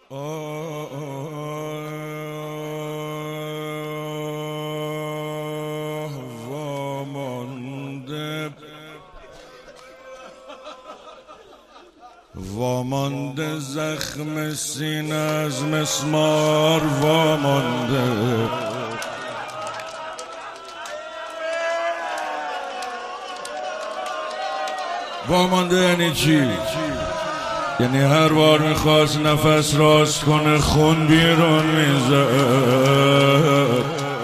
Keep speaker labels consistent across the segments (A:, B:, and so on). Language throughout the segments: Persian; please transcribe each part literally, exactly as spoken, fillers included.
A: آه وامانده وامانده زخم سینه از مسمار وامانده وامانده یعنی چی؟ یعنی هر بار میخواست نفس راست کنه خون بیرون میزد.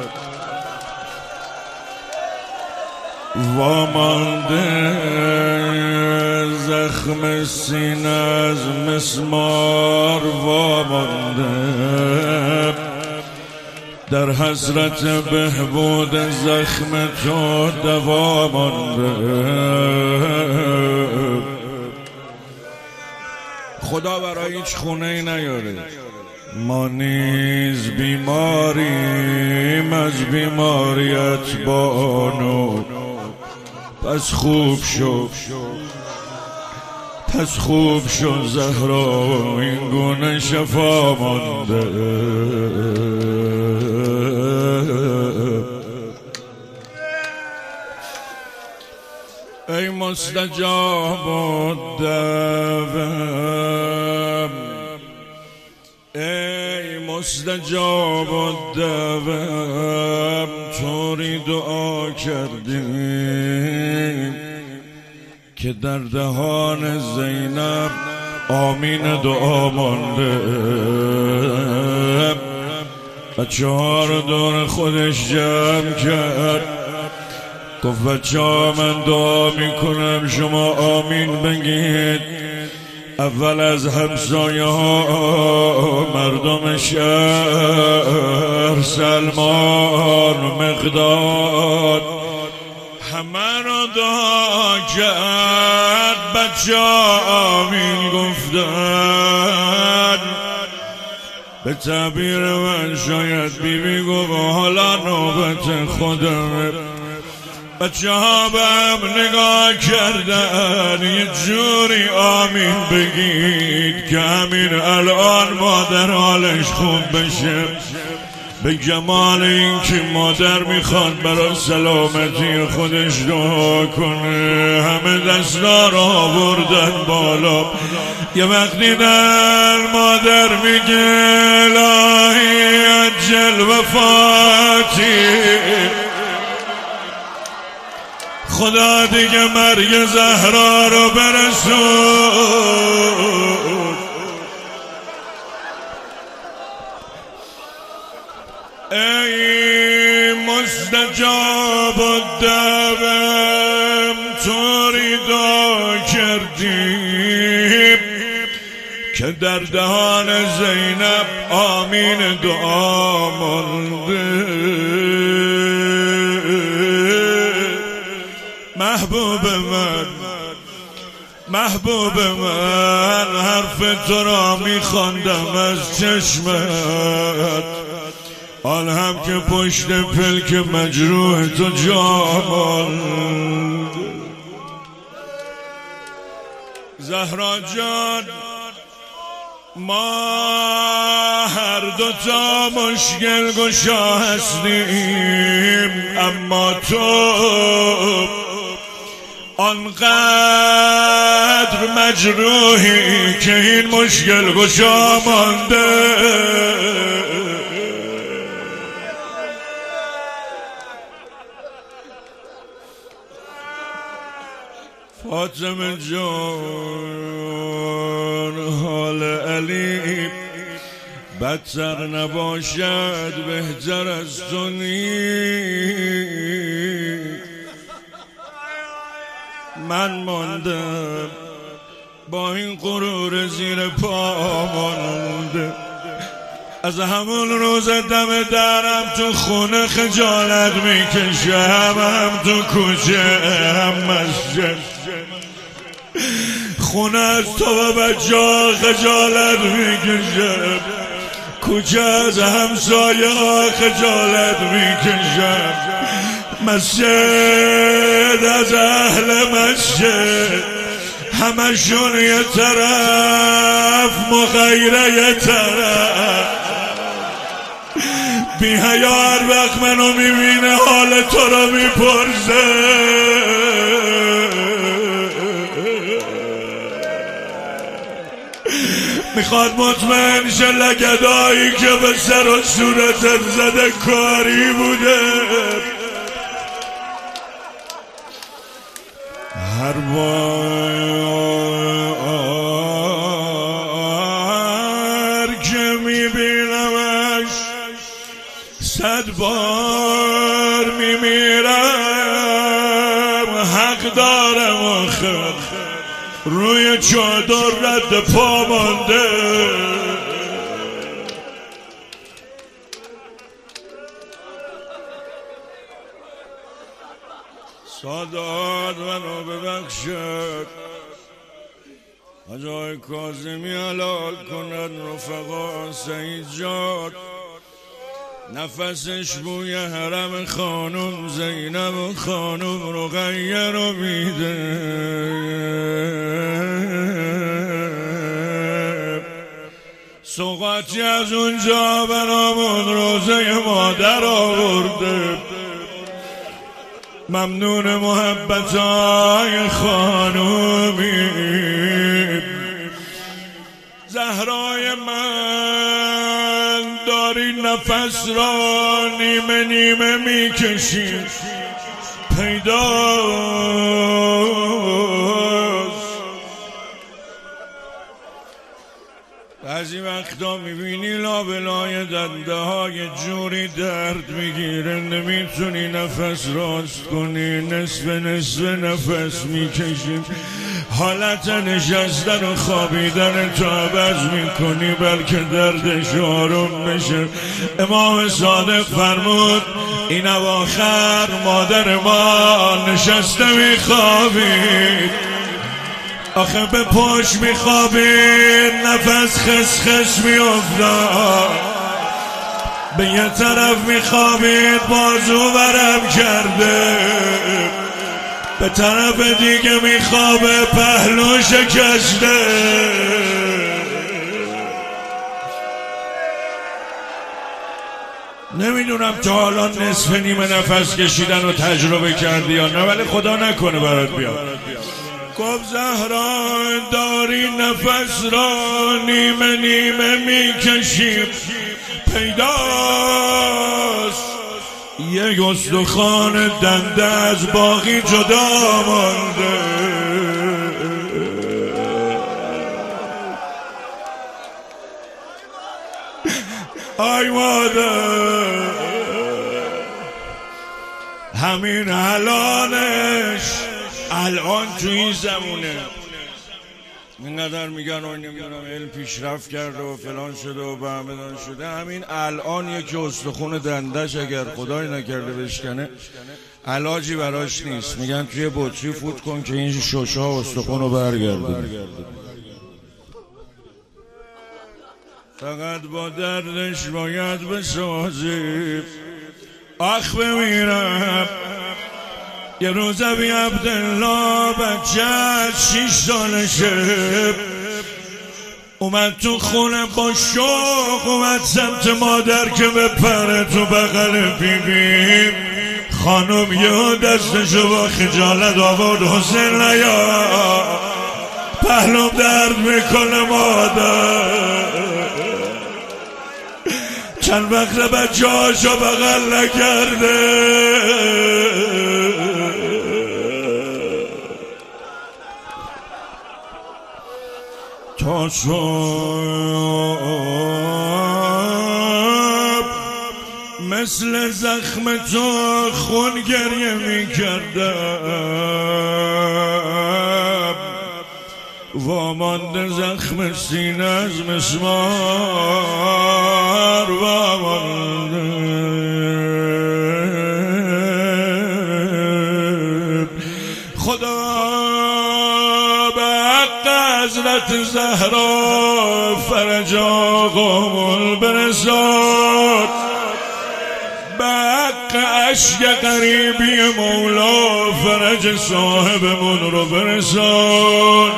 A: وامانده زخم سینه از مسمار وامانده در حسرت بهبود زخم تو دوا مانده. خدا برای هیچ خونه ای نیاره. ما نیز بیماریم از بیماریت بانو، پس خوب شو پس خوب شو زهرا، این گونه شفا مانده. ای مستجاب الدعوة، ای مستجاب الدعوة، طوری دعا کردیم که در دهان زینب آمین دعا مانده. بچه ها رو دور خودش جمع کرد، گفت بچه ها من دعا میکنم شما آمین بگید. اول از همسایه ها، مردم شهر، سلمان، مقداد، همه رو دعا کرد. بچه ها آمین گفتن. به تعبیر من شاید بیبی گفت حالا نوبت خودمه. بچه ها به هم نگاه کردن، یه جوری آمین بگید که همین الان مادر حالش خوب بشه، به جمال این که مادر میخواد برای سلامتی خودش دعا کنه. همه دستا رو آوردن بالا. یه وقتی در مادر میگه الهی عجل وفاتی، خدا دیگه مرگ زهرا رو برسون. ای مستجاب الدعوة، طوری دعا کردیم که در دهان زینب آمین دعا مانده. محبوب من، محبوب من، حرف تو را میخواندم از چشمت، آن هم که پشت پلک مجروح تو جا ماند. زهرا جان، ما هر دوتا مشکل گشا هستیم، اما تو آنقدر مجروحی که این مشکل گشا مانده. فاطمه جان، حال علی بدتر نباشد بهتر از تو نیست. من ماندم با این غرور زیر پا مانده. از همون روز دم درم تو خونه خجالت میکشم، هم تو کوچه هم مسجد. خونه از تو و بچه ها خجالت میکشم، کوچه از همسایه ها خجالت میکشم، مسجد از اهل مسجد همشون یه طرف مغیره یه طرف بی حیا هر وقت منو میبینه حال تو رو میپرسه میخواد مطمئن شه لگدایی که به سر و صورتت زده کاری بوده هر بار که میبینمش صد بار میمیرم حق دارم آخر روی چادر رد پا مانده سادات منو ببخشد حاجای کاظمی حلال کند رفقا سعید جاد نفسش بوی حرم خانم زینب و خانم رقیه رو میده سوغاتی از اونجا برامون روزه مادر آورده ممنون محبتای خانومی زهرای من داری نفس را نیمه نیمه میکشی پیداست بعضی وقتا میبینی لابلای دنده های جوری درد میگیره نمیتونی نفس راست کنی نصف نصف نفس میکشی حالت نشستن و خوابیدن تو عوض میکنی بلکه دردش آروم بشه امام صادق فرمود این اواخر مادر ما نشسته میخوابید آخه به پشت میخوابید نفس خس خس میافتاد به یه طرف میخوابید بازو برم کرده به طرف دیگه میخوابه پهلو شکسته نمیدونم تا حالا نصف نیمه نفس کشیدن رو تجربه کردی یا نه ولی خدا نکنه برات بیاد گفت زهرا داری نفس را نیمه نیمه میکشی پیداست یک استخوان دنده از باقی جدا مانده آی مادر همین الانش الان تو این زمونه اینقدر میگن و نمیدونم علم پیشرفت کرده و فلان شده و بهمدان شده همین الان یکی استخون دندش اگر خدای نکرده بشکنه علاجی براش نیست میگن توی بطری فوت کن که این شوشا استخون رو برگرده فقط با دردش باید بسازی آخ بمیرم یه روز ابی عبدالله بچه شیش سالشه اومد تو خونه با شوق اومد سمت مادر که بپره تو بغل بیبی خانم یه دستشو با خجالت آورد حسین نیا پهلوم درد میکنه مادر چند وقت بچه هاشو بغل نکرده تا صبح مثل زخم تو خون گریه می کردم وامانده زخم سینه از مسمار وامانده خدا حضرت زهرا فرج آقامون برساد به حق عشق غریبی مولا فرج صاحبمون رو برسان.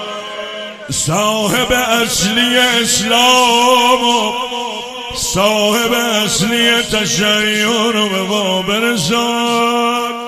A: صاحب اصلی اسلام و صاحب اصلی تشیع رو به ما برسان.